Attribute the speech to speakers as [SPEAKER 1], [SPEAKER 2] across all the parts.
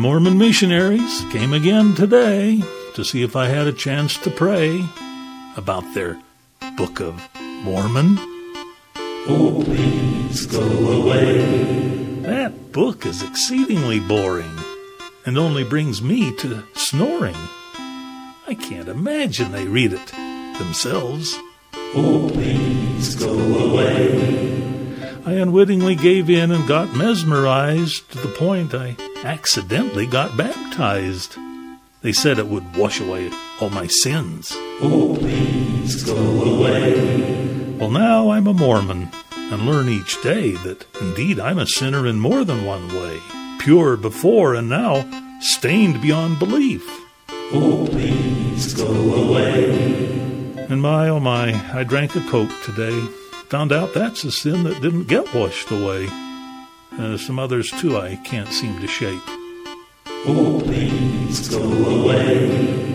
[SPEAKER 1] Mormon missionaries came again today to see if I had a chance to pray about their Book of Mormon.
[SPEAKER 2] Oh, please go away.
[SPEAKER 1] That book is exceedingly boring and only brings me to snoring. I can't imagine they read it themselves.
[SPEAKER 2] Oh, please go away.
[SPEAKER 1] I unwittingly gave in and got mesmerized to the point I accidentally got baptized. They said it would wash away all my sins.
[SPEAKER 2] Oh, please go away.
[SPEAKER 1] Well, now I'm a Mormon and learn each day that indeed I'm a sinner in more than one way, pure before and now stained beyond belief.
[SPEAKER 2] Oh, please go away.
[SPEAKER 1] And my, oh my, I drank a Coke today. Found out that's a sin that didn't get washed away. Some others, too, I can't seem to shake.
[SPEAKER 2] Oh, please go away.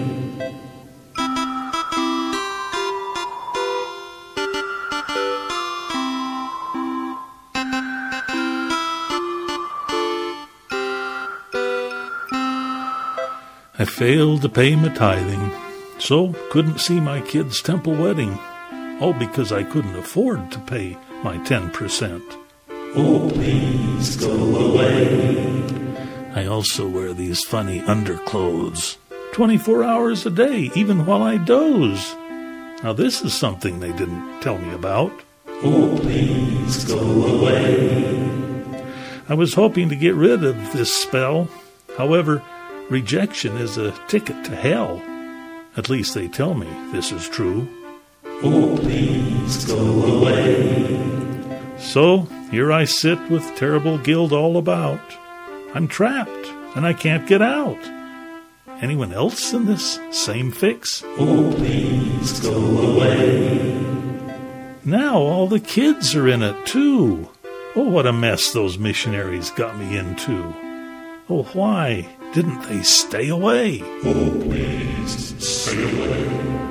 [SPEAKER 1] I failed to pay my tithing, so couldn't see my kid's temple wedding, all because I couldn't afford to pay my 10%.
[SPEAKER 2] Oh, please go away.
[SPEAKER 1] I also wear these funny underclothes 24 hours a day, even while I doze. Now this is something they didn't tell me about.
[SPEAKER 2] Oh, please go away.
[SPEAKER 1] I was hoping to get rid of this spell. However, rejection is a ticket to hell. At least they tell me this is true.
[SPEAKER 2] Oh, please go away.
[SPEAKER 1] So here I sit with terrible guilt all about. I'm trapped, and I can't get out. Anyone else in this same fix?
[SPEAKER 2] Oh, please go away.
[SPEAKER 1] Now all the kids are in it, too. Oh, what a mess those missionaries got me into. Oh, why didn't they stay away?
[SPEAKER 2] Oh, please stay away.